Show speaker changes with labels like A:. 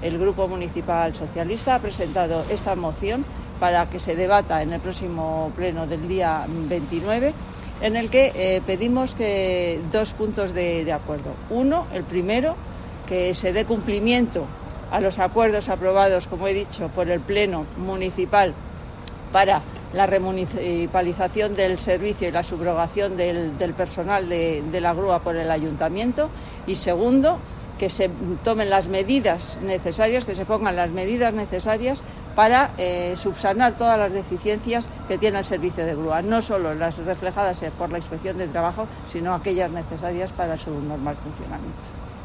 A: el Grupo Municipal Socialista ha presentado esta moción para que se debata en el próximo pleno del día 29, en el que pedimos que 2 puntos de acuerdo. Uno, el primero, que se dé cumplimiento a los acuerdos aprobados, como he dicho, por el Pleno Municipal para la remunicipalización del servicio y la subrogación del personal de la grúa por el Ayuntamiento. Y segundo, que se tomen las medidas necesarias, que se pongan las medidas necesarias para subsanar todas las deficiencias que tiene el servicio de grúa, no solo las reflejadas por la Inspección de Trabajo, sino aquellas necesarias para su normal funcionamiento.